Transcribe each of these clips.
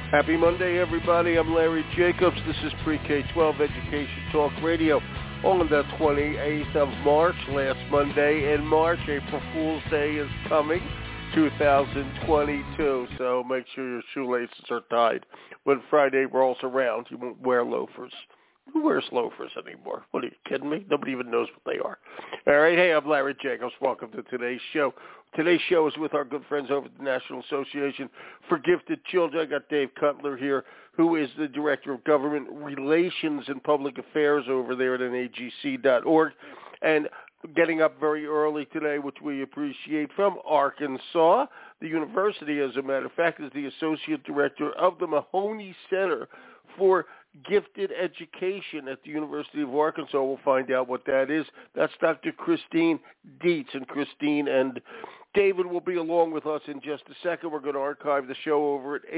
Happy Monday, everybody. I'm Larry Jacobs. This is Pre-K-12 Education Talk Radio on the 28th of March, last Monday in March. April Fool's Day is coming, 2022, so make sure your shoelaces are tied. When Friday rolls around, you won't wear loafers. Who wears loafers anymore? What, are you kidding me? Nobody even knows what they are. All right, hey, I'm Larry Jacobs. Welcome to today's show. Today's show is with our good friends over at the National Association for Gifted Children. I got Dave Cutler here, who is the Director of Government Relations and Public Affairs over there at nagc.org. And getting up very early today, which we appreciate, from Arkansas. The university, as a matter of fact, is the Associate Director of the Mahoney Center for Gifted Education at the University of Arkansas. We'll find out what that is. That's Dr. Christine Dietz. And Christine and David will be along with us in just a second. We're going to archive the show over at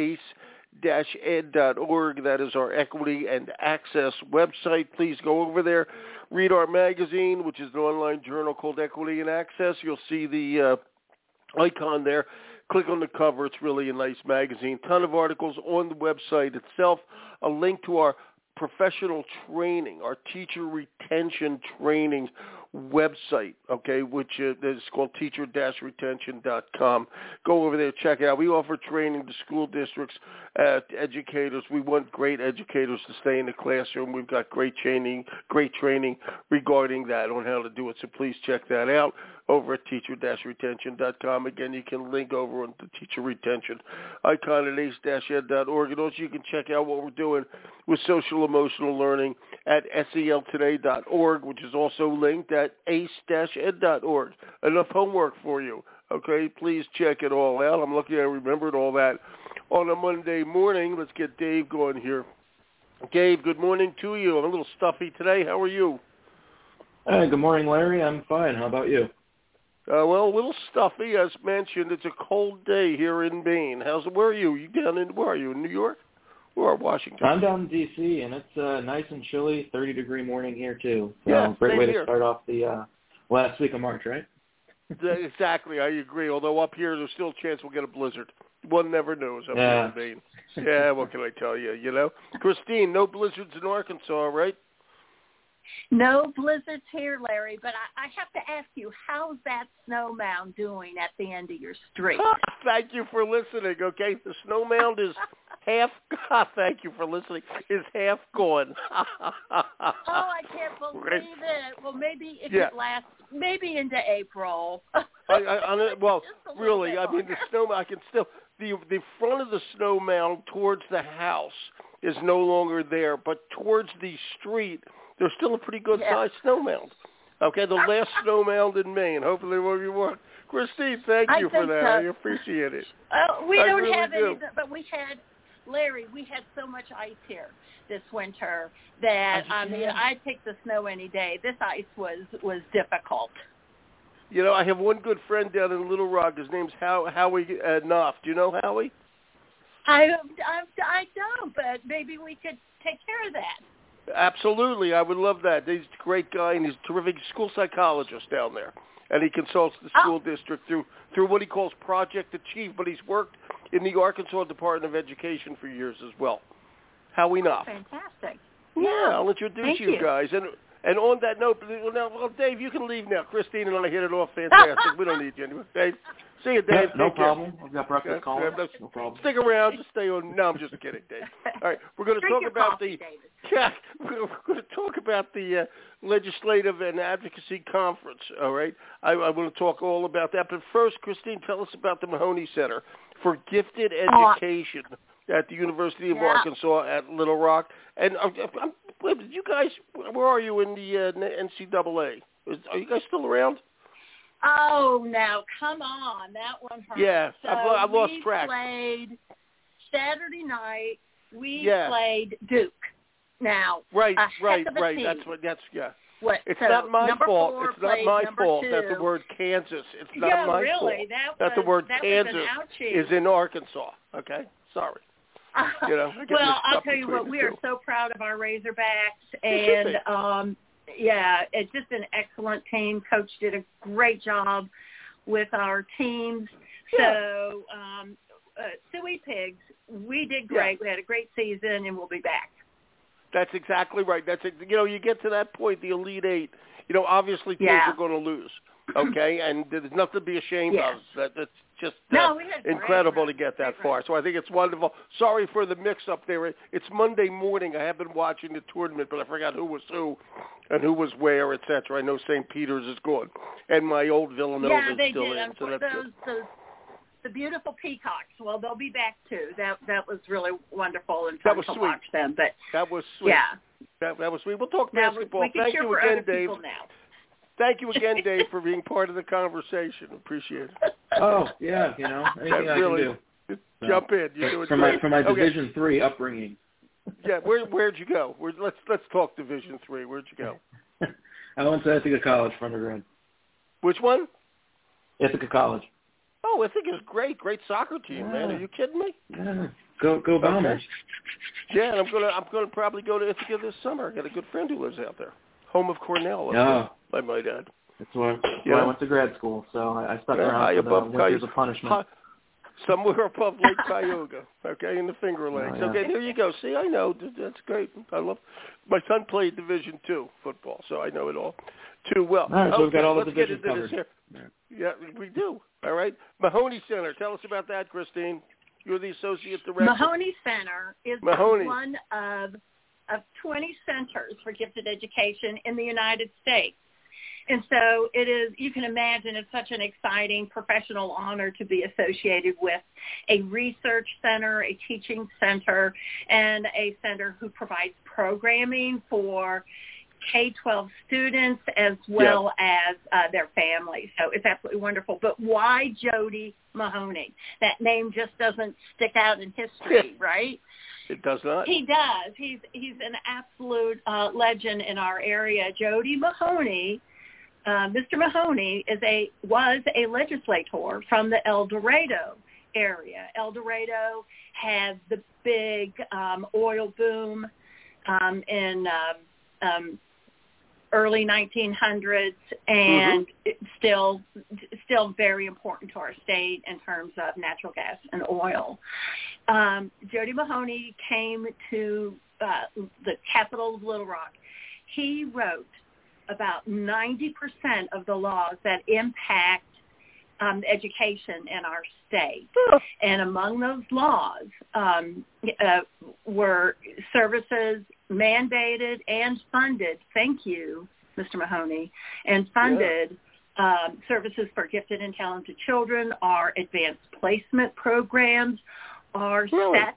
ace-ed.org. That is our equity and access website. Please go over there. Read our magazine, which is an online journal called Equity and Access. You'll see the icon there. Click on the cover. It's really a nice magazine. Ton of articles on the website itself. A link to our professional training, our teacher retention training website, okay, which is called teacher-retention.com. Go over there, check it out. We offer training to school districts, educators. We want great educators to stay in the classroom. We've got great training regarding that on how to do it, so please check that out over at teacher-retention.com. Again, you can link over on the teacher retention icon at ace-ed.org. And also you can check out what we're doing with social emotional learning at seltoday.org, which is also linked at ace-ed.org. Enough homework for you. Okay, please check it all out. I'm lucky I remembered all that on a Monday morning. Let's get Dave going here. Dave, good morning to you. I'm a little stuffy today. How are you? Good morning, Larry. I'm fine. How about you? Well, a little stuffy, as mentioned. It's a cold day here in Maine. Where are you? Where are you, in New York? Or Washington? I'm down in D.C., and it's nice and chilly, 30-degree morning here, too. So yeah, great way here to start off the last week of March, right? Exactly, I agree. Although up here, there's still a chance we'll get a blizzard. One never knows up here in Maine. Yeah, what can I tell you, Christine, no blizzards in Arkansas, right? No blizzards here, Larry, but I have to ask you, how's that snow mound doing at the end of your street? Thank you for listening, okay? The snow mound is thank you for listening, is half gone. I can't believe it. Well, maybe it could last maybe into April. Well, really, I mean, the snow, I can still, the front of the snow mound towards the house is no longer there, but towards the street, there's still a pretty good-sized snow mound. Okay, the last snow mound in Maine. Hopefully it won't be more. Christine, thank you for that. I appreciate it. We don't have any, but we had so much ice here this winter that, I'd take the snow any day. This ice was difficult. I have one good friend down in Little Rock. His name's Howie Knopf. Do you know Howie? I don't, but maybe we could take care of that. Absolutely. I would love that. He's a great guy, and he's a terrific school psychologist down there. And he consults the school district through what he calls Project Achieve, but he's worked in the Arkansas Department of Education for years as well. Howie Knopf. Fantastic. Yeah, I'll introduce you guys. And on that note, Dave, you can leave now. Christine and I hit it off fantastic. We don't need you anymore. Dave, see you, Dave. No problem. I've got breakfast calling. No problem. Stick around. Just stay on. No, I'm just kidding, Dave. All right, we're going to talk about we're going to talk about the Legislative and Advocacy Conference. All right, I want to talk all about that. But first, Christine, tell us about the Mahoney Center for Gifted Education at the University of Arkansas at Little Rock. And you guys, where are you in the NCAA? Are you guys still around? Oh, now, come on. That one hurt. Yeah, so I've lost track. We played Saturday night. We played Duke. Now, right. Team. It's not my fault. It's not my fault that the word Kansas. It's not my fault that the word Kansas is in Arkansas. Okay, sorry. I'll tell you what. We are so proud of our Razorbacks, and it's just an excellent team. Coach did a great job with our teams. So Suey Pigs, we did great. Yeah. We had a great season, and we'll be back. That's exactly right. That's it. You know, you get to that point, the Elite Eight. You know, obviously teams are going to lose. Okay, and there's nothing to be ashamed of. That's just incredible to get that far. So I think it's wonderful. Sorry for the mix-up there. It's Monday morning. I have been watching the tournament, but I forgot who was who and who was where, etc. I know St. Peter's is gone, and my old Villanova is still in. So that's good. The beautiful Peacocks. Well, they'll be back too. That was really wonderful and fun to watch them. But that was sweet. Yeah, that was sweet. We'll talk basketball. We Thank you again, Dave. Now. Thank you again, Dave, for being part of the conversation. Appreciate it. Oh yeah, you know, anything I can do. Jump in. You're doing from my Division III upbringing. Yeah, where'd you go? Let's talk Division III. Where'd you go? I went to Ithaca College for undergrad. Which one? Ithaca College. Oh, Ithaca's great soccer team, man. Are you kidding me? Yeah, go Bombers. Okay. Yeah, and I'm gonna probably go to Ithaca this summer. I got a good friend who lives out there, home of Cornell. I might add. That's where I went to grad school, so I stuck around for the winters of punishment. Somewhere above Lake Tioga, okay, in the Finger Lakes. Oh, yeah. Okay, there you go. See, I know. That's great. I love. My son played Division II football, so I know it all too well. All right, so we've got all the let's divisions get into covered. this here. Yeah, we do. All right. Mahoney Center. Tell us about that, Christine. You're the associate director. Mahoney Center is one of 20 centers for gifted education in the United States. And so it is, you can imagine it's such an exciting professional honor to be associated with a research center, a teaching center, and a center who provides programming for K-12 students as well as their families. So it's absolutely wonderful. But why Jody Mahoney? That name just doesn't stick out in history, right? It does not. He does. He's an absolute legend in our area. Jody Mahoney, Mr. Mahoney was a legislator from the El Dorado area. El Dorado had the big oil boom in early 1900s, and it's still very important to our state in terms of natural gas and oil. Jody Mahoney came to the capital of Little Rock. He wrote about 90% of the laws that impact education in our state. And among those laws were services mandated and funded, thank you, Mr. Mahoney, and funded services for gifted and talented children, our advanced placement programs, our SET,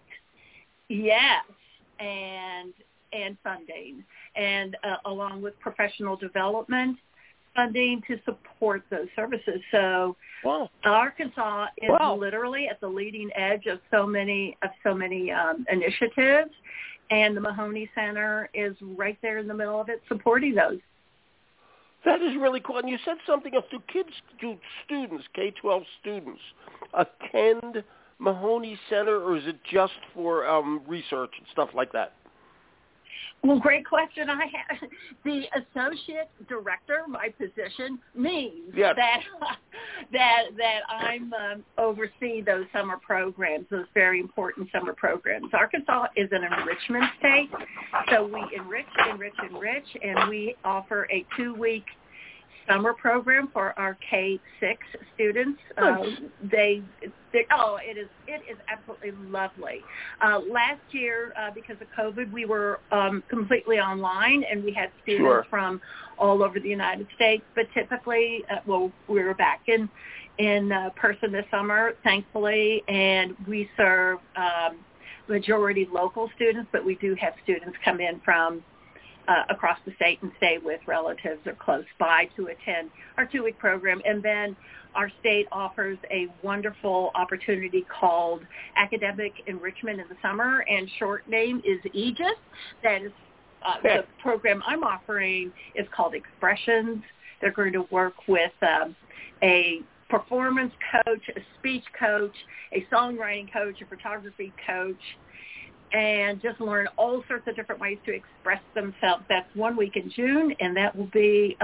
and funding, and along with professional development funding to support those services. So Arkansas is literally at the leading edge of so many initiatives, and the Mahoney Center is right there in the middle of it supporting those. That is really cool. And you said something else. Do students, K-12 students, attend Mahoney Center, or is it just for research and stuff like that? Well, great question. I have the associate director. My position means that I'm oversee those summer programs, those very important summer programs. Arkansas is an enrichment state, so we enrich, and we offer a 2-week summer program for our K-6 students. It is absolutely lovely. Last year, because of COVID, we were completely online, and we had students from all over the United States. But typically, we were back in person this summer, thankfully, and we serve majority local students, but we do have students come in from across the state and stay with relatives or close by to attend our 2-week program. And then our state offers a wonderful opportunity called Academic Enrichment in the Summer, and short name is AEGIS. That is the program I'm offering is called Expressions. They're going to work with a performance coach, a speech coach, a songwriting coach, a photography coach, and just learn all sorts of different ways to express themselves. That's 1 week in June, and that will be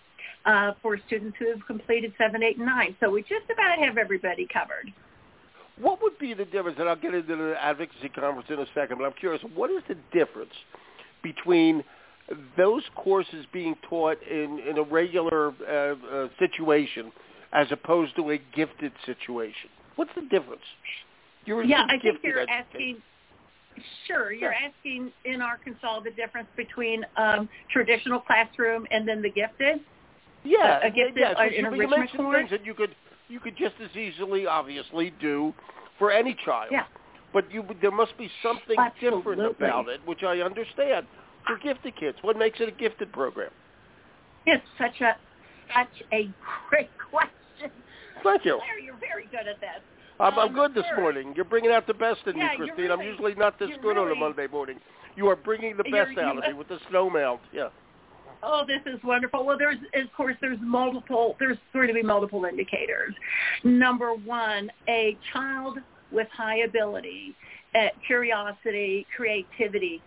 for students who have completed 7, 8, and 9. So we just about have everybody covered. What would be the difference, and I'll get into the advocacy conference in a second, but I'm curious, what is the difference between those courses being taught in a regular situation as opposed to a gifted situation? What's the difference? I think you're asking. Sure, you're asking in Arkansas the difference between traditional classroom and then the gifted. Yeah, a gifted you mentioned things that you could just as easily, obviously, do for any child. Yeah. But there must be something different about it, which I understand, for gifted kids. What makes it a gifted program? It's such a great question. Thank you. Larry, you're very good at this. I'm good this morning. You're bringing out the best in me, Christine. I'm usually not this good on a Monday morning. You are bringing the best out of me with the snow melt. Yeah. Oh, this is wonderful. Well, there's going to be multiple indicators. Number one, a child with high ability, curiosity, creativity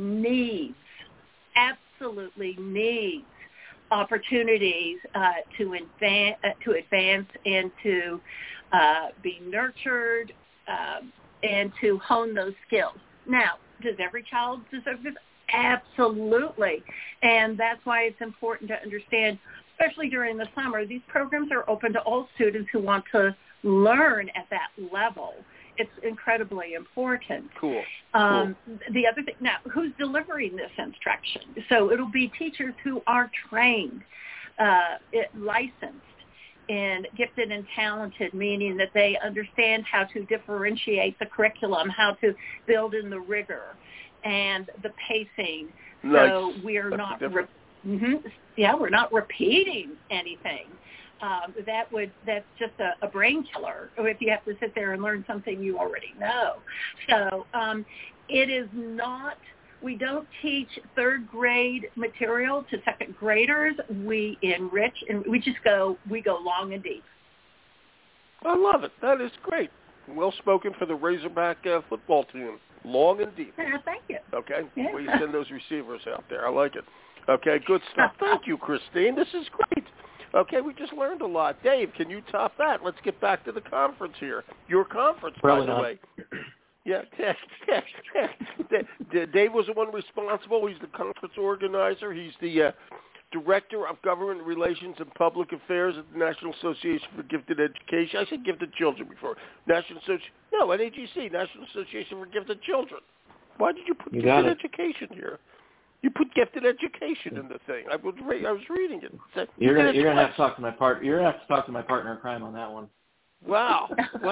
absolutely needs opportunities to advance and to be nurtured and to hone those skills. Now, does every child deserve this? Absolutely. And that's why it's important to understand, especially during the summer, these programs are open to all students who want to learn at that level. It's incredibly important. Cool. The other thing, now, who's delivering this instruction? So it'll be teachers who are trained, licensed, and gifted and talented, meaning that they understand how to differentiate the curriculum, how to build in the rigor and the pacing. Nice. So we're we're not repeating anything. That's just a brain killer if you have to sit there and learn something you already know. So it is not, we don't teach third grade material to second graders. We enrich and we go long and deep. I love it. That is great. Well spoken for the Razorback football team. Long and deep. Thank you. Okay. Yeah. Well, you send those receivers out there. I like it. Okay, good stuff. Thank you, Christine. This is great. Okay, we just learned a lot. Dave, can you top that? Let's get back to the conference here. Your conference, Probably by the way. Yeah. Dave was the one responsible. He's the conference organizer. He's the Director of Government Relations and Public Affairs at the National Association for Gifted Education. I said Gifted Children before. NAGC, National Association for Gifted Children. Why did you put Gifted Education here? You put Gifted Education in the thing. I was reading it. You're gonna have to talk to my partner. You're gonna have to talk to my partner in crime on that one. Wow.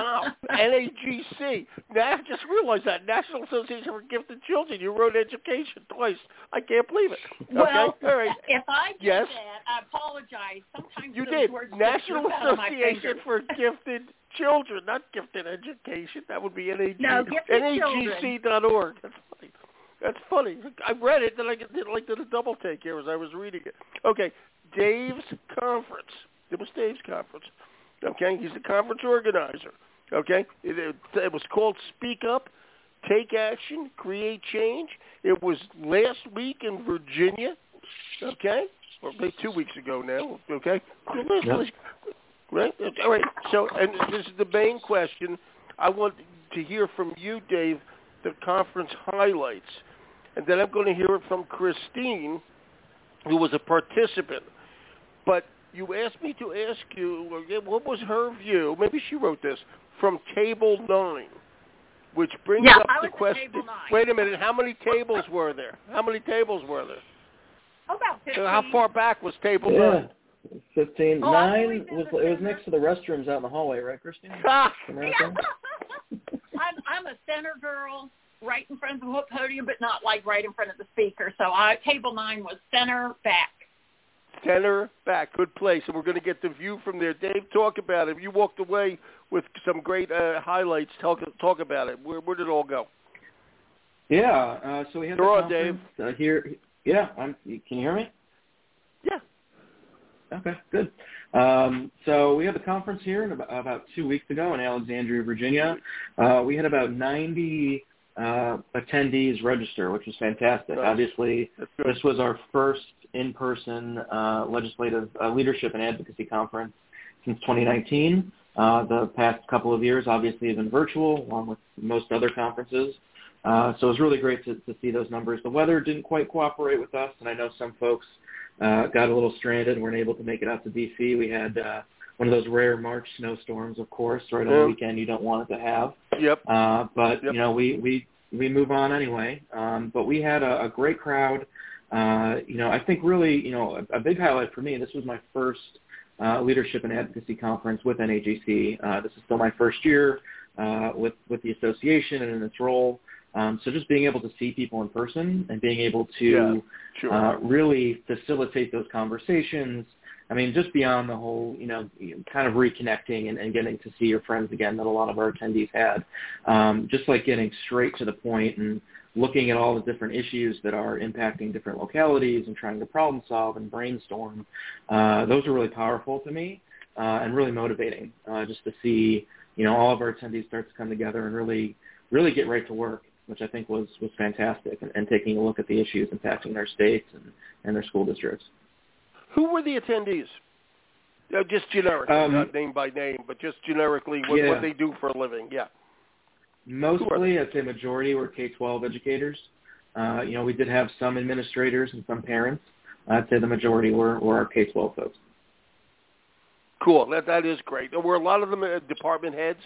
NAGC. Now I just realized that National Association for Gifted Children. You wrote education twice. I can't believe it. Okay? Well, all right. if I did that, I apologize. Sometimes you those did. words National Association for Gifted Children, not Gifted Education. That would be NAG. No, NAGC.org. That's funny. That's funny. I read it, then I did a double take here as I was reading it. Okay, Dave's conference. It was Dave's conference. Okay, he's the conference organizer. Okay, it was called Speak Up, Take Action, Create Change. It was last week in Virginia. Okay, or maybe 2 weeks ago now. Okay, right. All right. So, and this is the main question. I want to hear from you, Dave, the conference highlights. And then I'm going to hear it from Christine, who was a participant. But you asked me to ask you, what was her view? Maybe she wrote this, from Table 9, which brings up the question. Wait a minute. How many tables were there? About 15. So how far back was Table 9? 15. 9 it was next to the restrooms out in the hallway, right, Christine? I'm a center girl, right in front of the podium, but not like right in front of the speaker. So Table 9 was center back. Center back, good place. And we're going to get the view from there. Dave, talk about it. You walked away with some great highlights. Talk about it. Where did it all go? Yeah, so we had You're the on, Dave. Here. Yeah, can you hear me? Yeah. Okay, good. So we had the conference here about 2 weeks ago in Alexandria, Virginia. We had about 90 attendees register, which was fantastic. Nice. Obviously, this was our first in-person legislative leadership and advocacy conference since 2019. The past couple of years obviously have been virtual, along with most other conferences. So it was really great to see those numbers. The weather didn't quite cooperate with us, and I know some folks got a little stranded and weren't able to make it out to D.C. We had one of those rare March snowstorms, of course, right on the weekend you don't want it to have. Yep. But, you know, we move on anyway. But we had a great crowd. You know, I think really, you know, a big highlight for me, this was my first Leadership and Advocacy Conference with NAGC. This is still my first year with the association and in its role. So just being able to see people in person and being able to really facilitate those conversations. I mean, just beyond the whole, you know, kind of reconnecting and getting to see your friends again that a lot of our attendees had. Just like getting straight to the point and looking at all the different issues that are impacting different localities and trying to problem solve and brainstorm. Those are really powerful to me and really motivating just to see, you know, all of our attendees start to come together and really get right to work, which I think was fantastic, and taking a look at the issues impacting their states and their school districts. Who were the attendees? Just generically, not name by name, but just generically what they do for a living. Yeah. Mostly, I'd say majority were K-12 educators. You know, we did have some administrators and some parents. I'd say the majority were our K-12 folks. Cool. That is great. Were a lot of them department heads?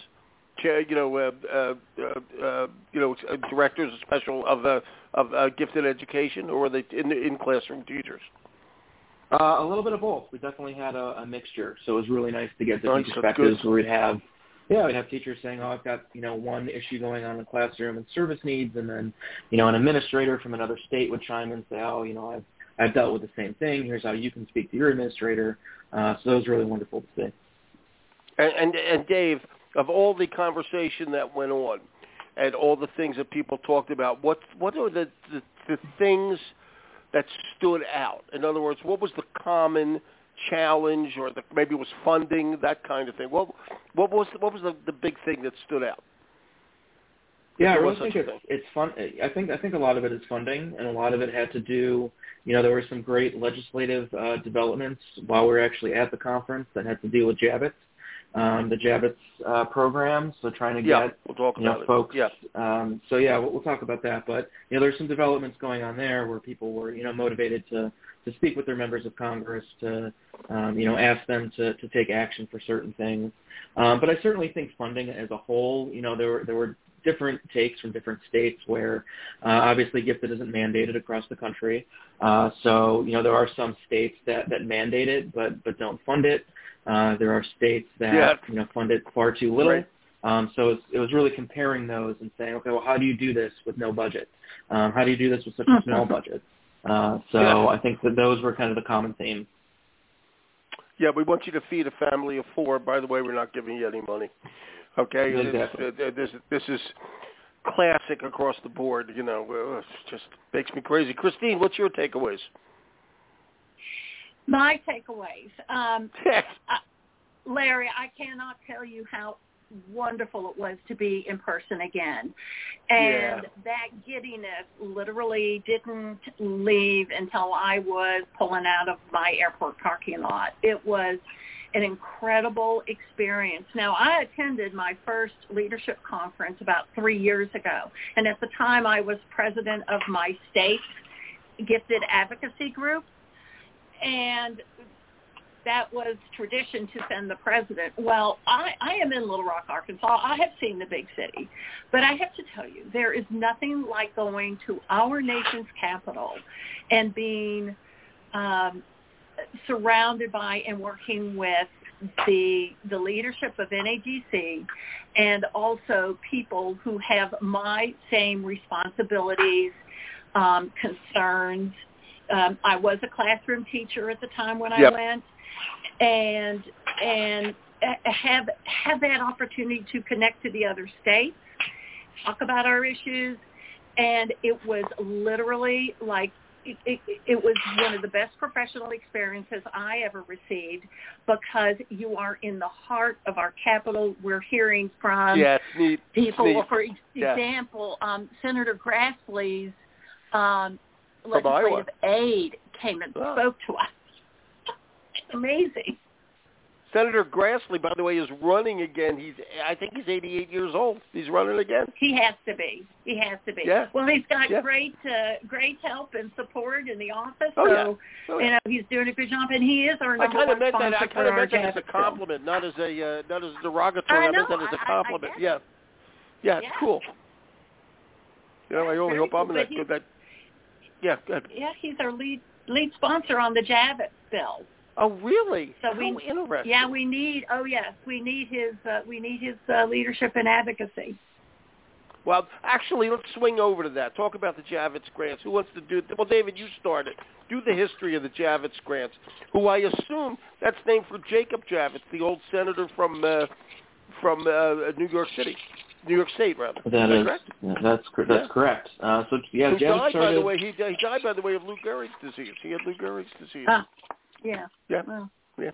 Directors of gifted education, or were they in classroom teachers? A little bit of both. We definitely had a mixture, so it was really nice to get different perspectives where we'd have teachers saying, oh, I've got, you know, one issue going on in the classroom and service needs, and then, you know, an administrator from another state would chime in and say, oh, you know, I've dealt with the same thing. Here's how you can speak to your administrator. So that was really wonderful to see. And Dave, of all the conversation that went on and all the things that people talked about, what are the things that stood out? In other words, what was the common challenge, or maybe it was funding, that kind of thing? What was the big thing that stood out? Yeah, I really think it's fun. I think a lot of it is funding, and a lot of it had to do, you know, there were some great legislative developments while we were actually at the conference that had to deal with JABITS. The JABITS program, so trying to get folks. Yeah. We'll talk about that. But you know, there's some developments going on there where people were, you know, motivated to speak with their members of Congress, to ask them to take action for certain things. But I certainly think funding as a whole, you know, there were different takes from different states where obviously gifted isn't mandated across the country. So you know, there are some states that mandate it but don't fund it. There are states that you know, fund it far too little. Right. So it was really comparing those and saying, okay, well, how do you do this with no budget? How do you do this with such a small budget? I think that those were kind of the common theme. Yeah, we want you to feed a family of 4. By the way, we're not giving you any money. Okay, exactly. This is classic across the board. You know, it just makes me crazy. Christine, what's your takeaways? My takeaways, Larry, I cannot tell you how wonderful it was to be in person again. And that giddiness literally didn't leave until I was pulling out of my airport parking lot. It was an incredible experience. Now, I attended my first leadership conference about 3 years ago, and at the time I was president of my state's gifted advocacy group, and that was tradition to send the president. Well, I am in Little Rock, Arkansas. I have seen the big city. But I have to tell you, there is nothing like going to our nation's capital and being surrounded by and working with the leadership of NAGC and also people who have my same responsibilities, concerns. I was a classroom teacher at the time when I went, and have that opportunity to connect to the other states, talk about our issues, and it was literally like it was one of the best professional experiences I ever received, because you are in the heart of our capital. We're hearing from people. For example, Senator Grassley's legislative aide came and spoke to us. Amazing. Senator Grassley, by the way, is running again. I think he's 88 years old. He's running again. He has to be. Yeah. Well, he's got great help and support in the office. You know, he's doing a good job, and he is our number one sponsor. I kind of meant that as a compliment, not as a derogatory. I meant that as a compliment. Yeah, it's cool. You know, I only hope I'm that good. Yeah, good. Yeah, he's our lead sponsor on the Javits bill. Oh, really? So interesting. Yeah, we need his leadership and advocacy. Well, actually, let's swing over to that. Talk about the Javits grants. Who wants to do it? Well, David, you started. Do the history of the Javits grants, who I assume that's named for Jacob Javits, the old senator from New York City. New York State, rather. That's correct. Javits died, started... by the way, he died, by the way, of Lou Gehrig's disease. He had Lou Gehrig's disease. Yeah. Well,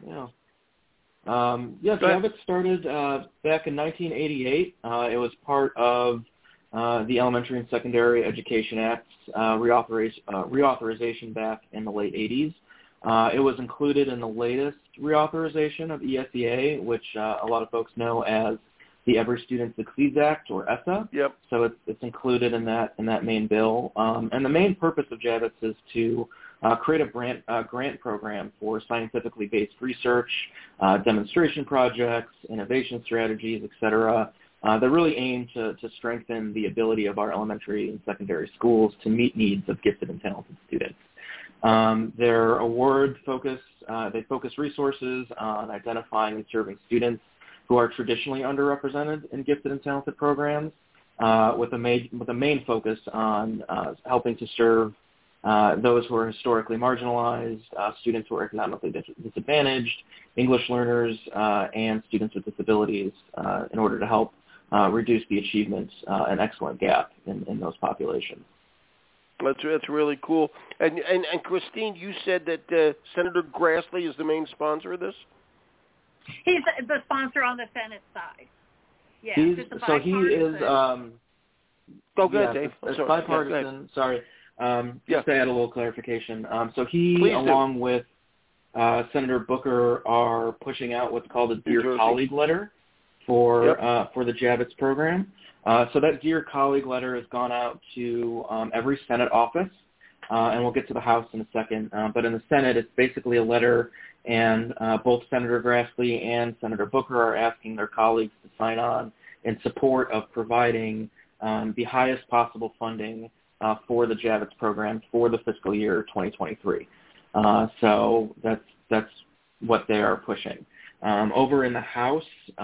Javits started back in 1988. It was part of the Elementary and Secondary Education Act's reauthorization back in the late 80s. It was included in the latest reauthorization of ESEA, which a lot of folks know as the Every Student Succeeds Act, or ESSA. Yep. So it's included in that main bill. And the main purpose of Javits is to create a grant program for scientifically based research, demonstration projects, innovation strategies, et cetera, that really aim to strengthen the ability of our elementary and secondary schools to meet needs of gifted and talented students. Their award they focus resources on identifying and serving students who are traditionally underrepresented in gifted and talented programs, with a main focus on helping to serve those who are historically marginalized, students who are economically disadvantaged, English learners, and students with disabilities in order to help reduce the achievement and excellent gap in those populations. That's really cool. And Christine, you said that Senator Grassley is the main sponsor of this? He's the sponsor on the Senate side. Yeah, he is. Go ahead, Dave. It's bipartisan. Sorry. Just to add a little clarification. So he, along with Senator Booker, are pushing out what's called a Dear Colleague letter for the Javits program. So that Dear Colleague letter has gone out to every Senate office, and we'll get to the House in a second. But in the Senate, it's basically a letter, and both Senator Grassley and Senator Booker are asking their colleagues to sign on in support of providing the highest possible funding for the Javits program for the fiscal year 2023. So that's what they are pushing. Over in the House,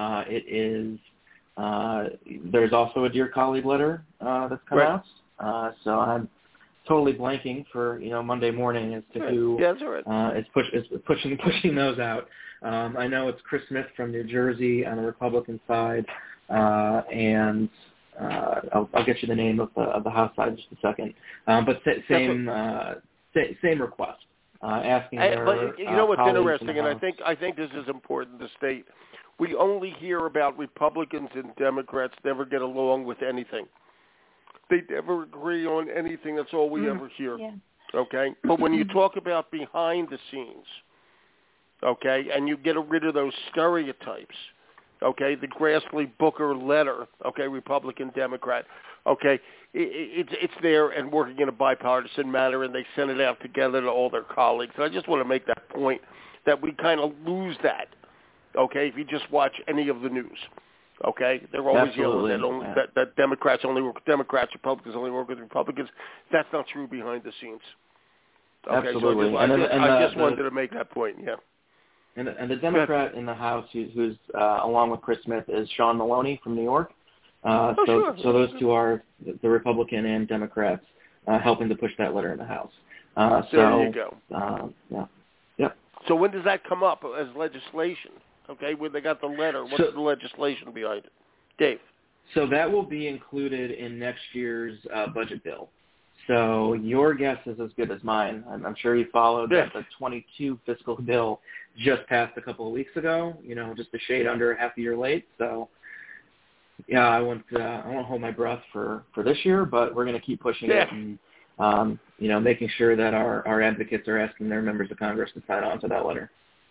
there's also a Dear Colleague letter that's come out. So I'm totally blanking for Monday morning as to who is pushing those out. I know it's Chris Smith from New Jersey on the Republican side, and I'll get you the name of the House side in just a second. But same request, asking their but you know what's interesting, and House. I think this is important to state. We only hear about Republicans and Democrats never get along with anything. They never agree on anything. That's all we ever hear. Yeah. Okay? But when you talk about behind the scenes, okay, and you get rid of those stereotypes, okay, the Grassley-Booker letter, okay, Republican, Democrat, okay, it's there and working in a bipartisan manner, and they send it out together to all their colleagues. And I just want to make that point that we kind of lose that, okay, if you just watch any of the news. Okay, they're always yelling that Democrats only work with Democrats, Republicans only work with Republicans. That's not true behind the scenes. Okay, absolutely. So I just wanted to make that point. Yeah. And the Democrat in the House who's along with Chris Smith is Sean Maloney from New York. So those two are the Republican and Democrats helping to push that letter in the House. There you go. Yeah. So when does that come up as legislation? Okay, when they got the letter, what's the legislation behind it? Dave. So that will be included in next year's budget bill. So your guess is as good as mine. I'm sure you followed that the 22 fiscal bill just passed a couple of weeks ago, just a shade under half a year late. So, yeah, I won't hold my breath for this year, but we're going to keep pushing it and, making sure that our advocates are asking their members of Congress to sign on to that letter.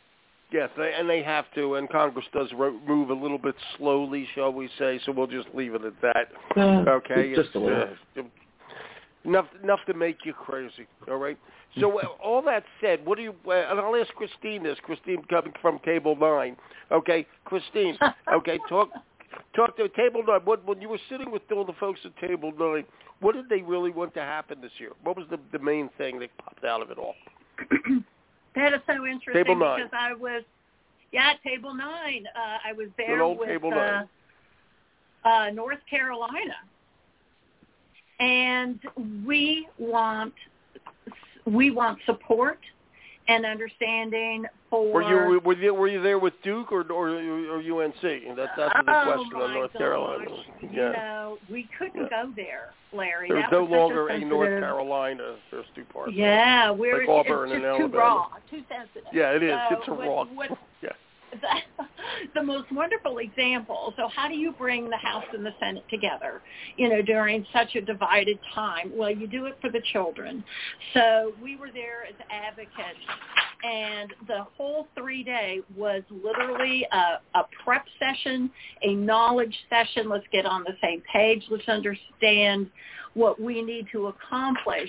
Yes, and they have to, and Congress does move a little bit slowly, shall we say, so we'll just leave it at that. Okay? Just a little. Enough to make you crazy, all right? So all that said, what do you, and I'll ask Christine this, Christine coming from Cable 9. Okay, Christine, okay, talk to Table 9. When you were sitting with all the folks at Table 9, what did they really want to happen this year? What was the main thing that popped out of it all? That is so interesting Table 9. because I was, Table 9. I was there with Table 9. North Carolina. And we want support and understing for. Were you there with Duke or UNC? That's the question on North Carolina. Yeah. You know, we couldn't go there, Larry. There's no longer a North Carolina. There's two parts. Yeah, like Auburn and Alabama. Too raw, too sensitive. Yeah, it is. So it's a raw. Yeah. The most wonderful example. So how do you bring the House and the Senate together, during such a divided time? Well, you do it for the children. So we were there as advocates, and the whole 3-day was literally a prep session, a knowledge session. Let's get on the same page. Let's understand what we need to accomplish.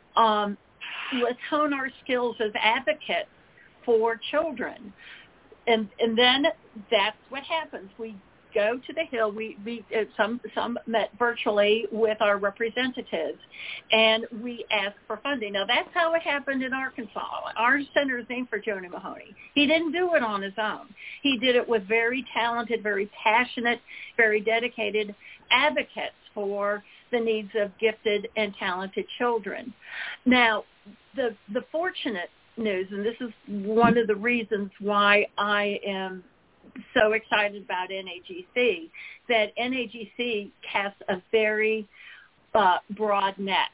Let's hone our skills as advocates for children. And then that's what happens. We go to the Hill. We some met virtually with our representatives, and we asked for funding. Now, that's how it happened in Arkansas. Our center is named for Joni Mahoney. He didn't do it on his own. He did it with very talented, very passionate, very dedicated advocates for the needs of gifted and talented children. Now, the fortunate news, and this is one of the reasons why I am so excited about NAGC, that NAGC casts a very broad net.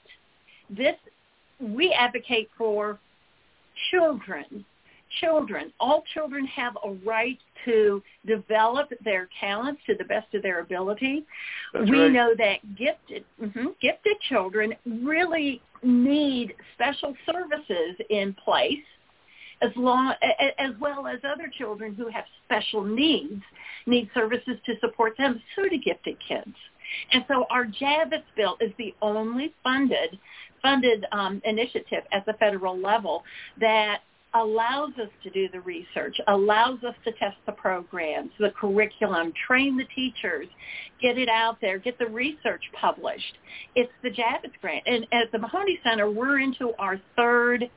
We advocate for children. All children have a right to develop their talents to the best of their ability. We know that gifted children really need special services in place, as well as other children who have special needs need services to support them. So do gifted kids. And so our Javits bill is the only funded initiative at the federal level that allows us to do the research, allows us to test the programs, the curriculum, train the teachers, get it out there, get the research published. It's the Javits grant. And at the Mahoney Center, we're into our third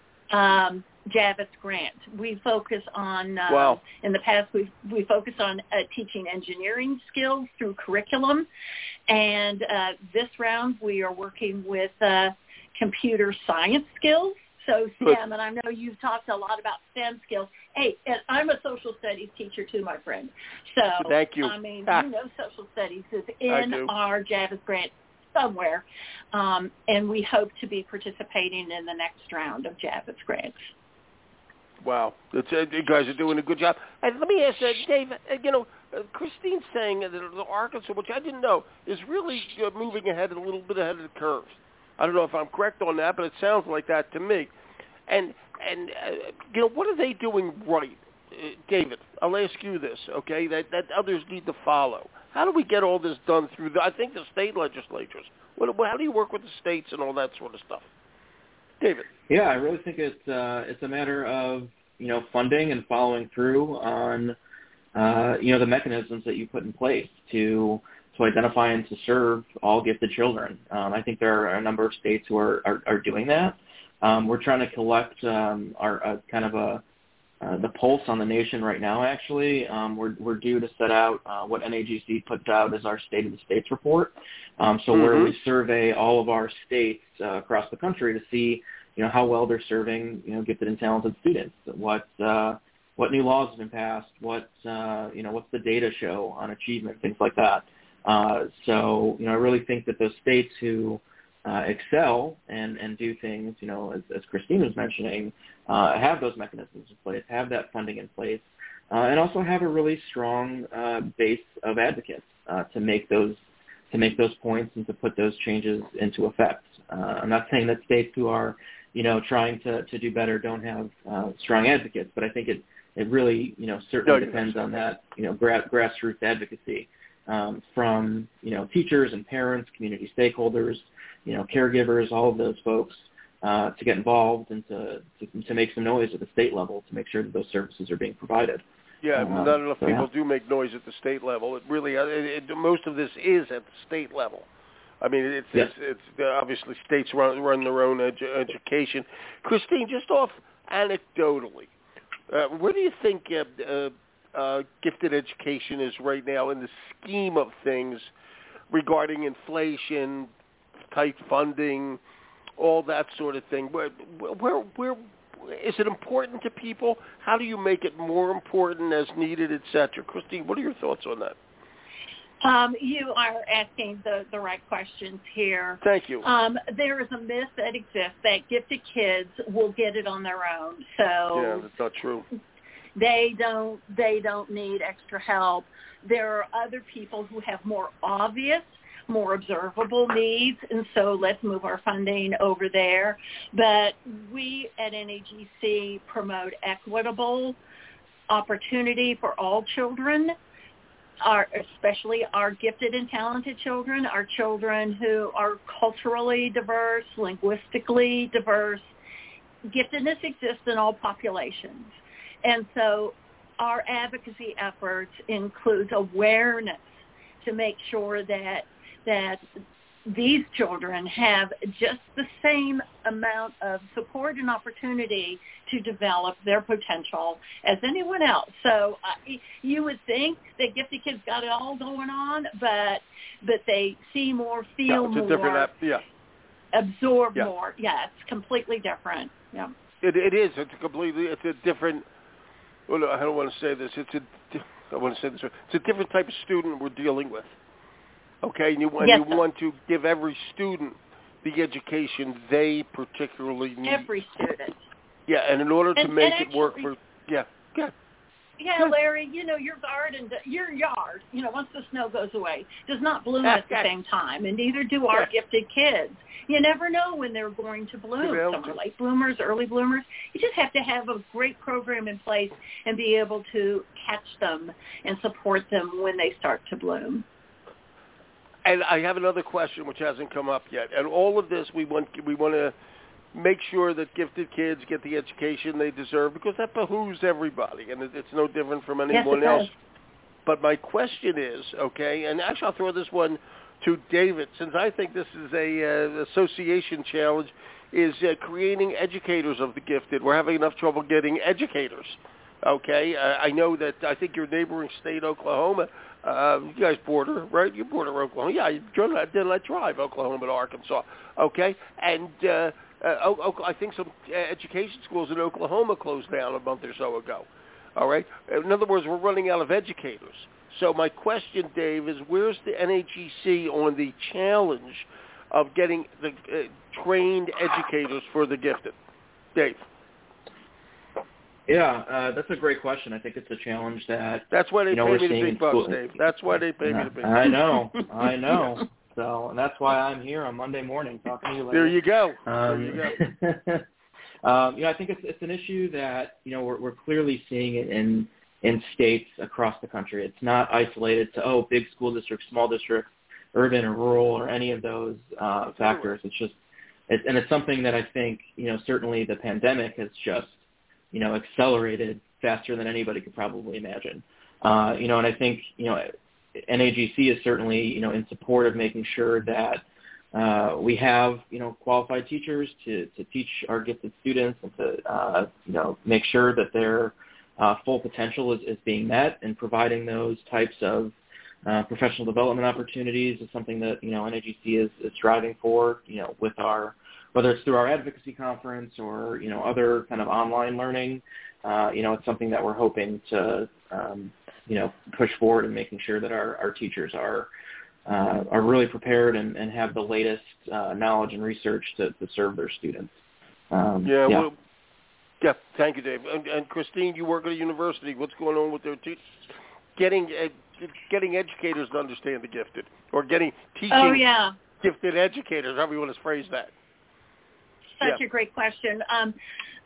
Javits grant. We focus on, in the past, we focused on teaching engineering skills through curriculum. And this round, we are working with computer science skills. So STEM, and I know you've talked a lot about STEM skills. Hey, and I'm a social studies teacher too, my friend. So, thank you. I mean, social studies is in our Javits grant somewhere, and we hope to be participating in the next round of Javits grants. Wow. You guys are doing a good job. And let me ask Dave, Christine's saying that Arkansas, which I didn't know, is really moving ahead a little bit ahead of the curve. I don't know if I'm correct on that, but it sounds like that to me. And what are they doing right? David, I'll ask you this, okay, that others need to follow. How do we get all this done through, I think, the state legislatures? How do you work with the states and all that sort of stuff? David. Yeah, I really think it's a matter of, funding and following through on, the mechanisms that you put in place to identify and to serve all gifted children. I think there are a number of states who are doing that. We're trying to collect our kind of the pulse on the nation right now, actually. We're due to set out what NAGC puts out as our State of the States report. Where we survey all of our states across the country to see, how well they're serving, gifted and talented students. What new laws have been passed? What's the data show on achievement, things like that. I really think that those states who excel and do things, as Christine was mentioning, have those mechanisms in place, have that funding in place, and also have a really strong base of advocates to make those points and to put those changes into effect. I'm not saying that states who are, trying to do better don't have strong advocates, but I think it it really, certainly depends on that, grassroots advocacy from, teachers and parents, community stakeholders, caregivers, all of those folks to get involved and to make some noise at the state level to make sure that those services are being provided. Yeah, not enough people do make noise at the state level. It really, most of this is at the state level. I mean, it's obviously states run their own education. Christine, just off anecdotally, where do you think gifted education is right now in the scheme of things regarding inflation, tight funding, all that sort of thing? Where is it important to people? How do you make it more important as needed, et cetera? Christine, what are your thoughts on that? You are asking the right questions here. Thank you. There is a myth that exists that gifted kids will get it on their own. So yeah, that's not true. They don't need extra help. There are other people who have more obvious, more observable needs, and so let's move our funding over there. But we at NAGC promote equitable opportunity for all children, especially our gifted and talented children, our children who are culturally diverse, linguistically diverse. Giftedness exists in all populations. And so our advocacy efforts includes awareness to make sure that these children have just the same amount of support and opportunity to develop their potential as anyone else. So you would think that gifted kids got it all going on, but they see more, feel more, absorb more. Yeah, it's completely different. Yeah, it is. It's a different. Well, I don't want to say this. I want to say this. It's a different type of student we're dealing with. Okay, and you want to give every student the education they particularly need. Every student. Yeah, and in order to make it work for, Yeah, Larry, your garden, your yard, once the snow goes away, does not bloom at the same time, and neither do our gifted kids. You never know when they're going to bloom. Some are late bloomers, early bloomers. You just have to have a great program in place and be able to catch them and support them when they start to bloom. And I have another question which hasn't come up yet. And all of this, we want to make sure that gifted kids get the education they deserve because that behooves everybody, and it's no different from anyone else. But my question is, okay, and actually I'll throw this one to David, since I think this is a association challenge, is creating educators of the gifted. We're having enough trouble getting educators. Okay, I know that I think your neighboring state, Oklahoma, you guys border, right? You border Oklahoma. Yeah, didn't I drive Oklahoma to Arkansas? Okay, and I think some education schools in Oklahoma closed down a month or so ago. All right. In other words, we're running out of educators. So my question, Dave, is where's the NAGC on the challenge of getting the trained educators for the gifted? Dave. Yeah, that's a great question. I think it's a challenge that's why they pay me the big bucks, Dave. That's why they pay me the big bucks. I know. So, and that's why I'm here on Monday morning talking to you later. There you go. I think it's an issue that we're clearly seeing it in states across the country. It's not isolated to big school districts, small districts, urban or rural, or any of those factors. It's just, it's something that I think certainly the pandemic has just accelerated faster than anybody could probably imagine. And I think, NAGC is certainly, in support of making sure that we have, qualified teachers to teach our gifted students and to, make sure that their full potential is being met, and providing those types of professional development opportunities is something that, NAGC is striving for, with whether it's through our advocacy conference or, other kind of online learning. It's something that we're hoping to, push forward and making sure that our teachers are really prepared and have the latest knowledge and research to serve their students. Thank you, Dave. And Christine, you work at a university. What's going on with their getting educators to understand the gifted, or teaching gifted educators, however you want to phrase that? Such a great question.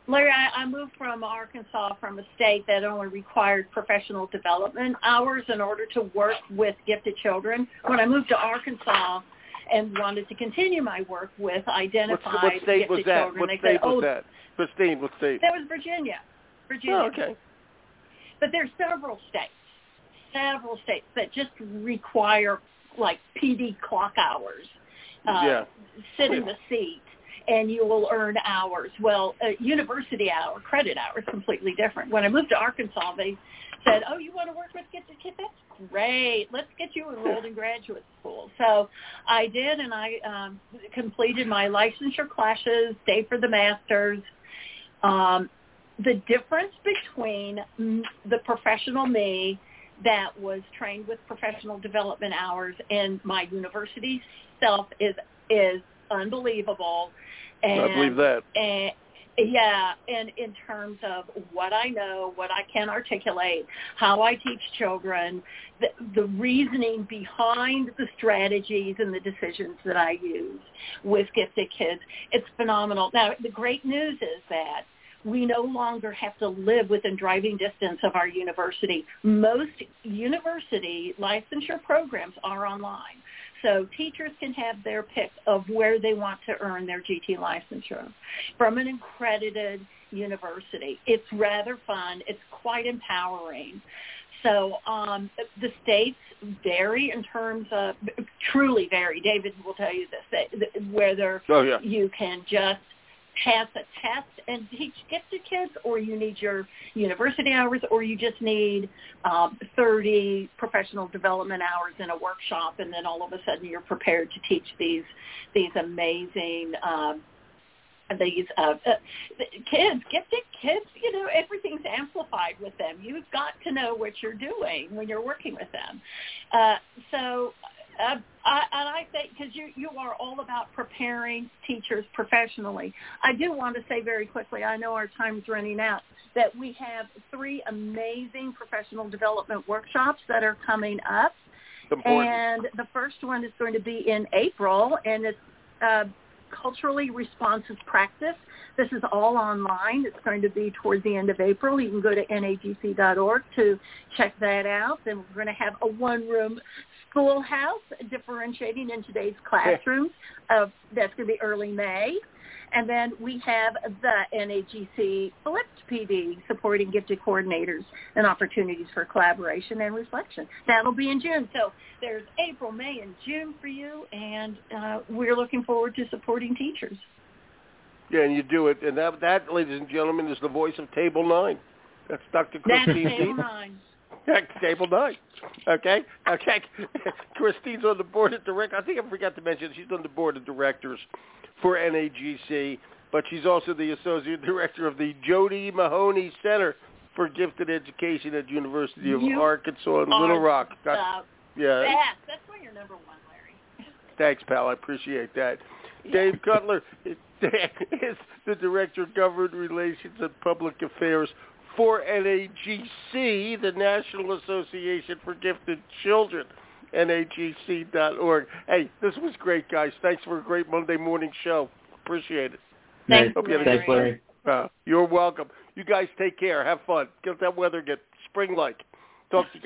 Larry, I moved from Arkansas, from a state that only required professional development hours in order to work with gifted children. When I moved to Arkansas and wanted to continue my work with identified what state gifted was that? children, What they state said, was that? Christine, what state? That was Virginia. Oh, okay. But there's several states that just require like PD clock hours. Sit in the seat and you will earn hours. Well, university hour, credit hour is completely different. When I moved to Arkansas, they said, oh, you want to work with gifted kids? That's great. Let's get you enrolled in graduate school. So I did, and I completed my licensure classes, stayed for the master's. The difference between the professional me that was trained with professional development hours and my university self is unbelievable. And, I believe that. And in terms of what I know, what I can articulate, how I teach children, the reasoning behind the strategies and the decisions that I use with gifted kids, it's phenomenal. Now, the great news is that we no longer have to live within driving distance of our university. Most university licensure programs are online. So teachers can have their pick of where they want to earn their GT licensure from an accredited university. It's rather fun. It's quite empowering. So the states vary in terms of, truly vary. David will tell you this, whether you can just pass a test and teach gifted kids, or you need your university hours, or you just need 30 professional development hours in a workshop, and then all of a sudden you're prepared to teach these amazing kids, gifted kids. You know, everything's amplified with them. You've got to know what you're doing when you're working with them. I think, because you are all about preparing teachers professionally. I do want to say very quickly, I know our time's running out, that we have 3 amazing professional development workshops that are coming up. And the first one is going to be in April, and it's culturally responsive practice. This is all online. It's going to be towards the end of April. You can go to nagc.org to check that out. Then we're going to have a one-room schoolhouse differentiating in today's classrooms. That's going to be early May. And then we have the NAGC Flipped PD supporting gifted coordinators and opportunities for collaboration and reflection. That'll be in June. So there's April, May, and June for you, and we're looking forward to supporting teachers. Yeah, and you do it. And that, ladies and gentlemen, is the voice of Table 9. That's Dr. Christine. That's Table 9. Table 9. Okay. Christine's on the board of directors. I think I forgot to mention she's on the board of directors for NAGC, but she's also the associate director of the Jody Mahoney Center for Gifted Education at University of Arkansas in Little Rock. That's why you're number 1, Larry. Thanks, pal. I appreciate that. Dave Cutler is the director of government relations and public affairs for NAGC, the National Association for Gifted Children, NAGC.org. Hey, this was great, guys. Thanks for a great Monday morning show. Appreciate it. Thanks, Larry. You're welcome. You guys take care. Have fun. Get that weather get spring-like. Talk to you.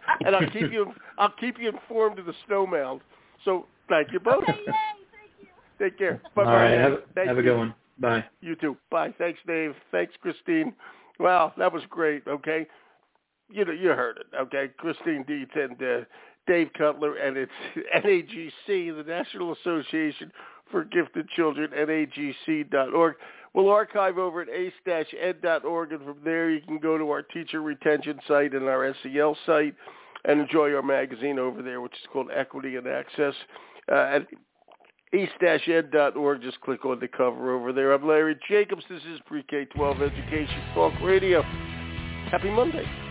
I'll keep you informed of the snow mound. So thank you both. Okay, yay, thank you. Take care. Bye-bye. All right, have a good one. Bye. You too. Bye. Thanks, Dave. Thanks, Christine. Well, that was great, okay? You heard it, okay? Christine Dietz and Dave Cutler, and it's NAGC, the National Association for Gifted Children, NAGC.org. We'll archive over at ace-ed.org, and from there you can go to our teacher retention site and our SEL site and enjoy our magazine over there, which is called Equity and Access. At ace-ed.org, just click on the cover over there. I'm Larry Jacobs. This is Pre-K-12 Education Talk Radio. Happy Monday.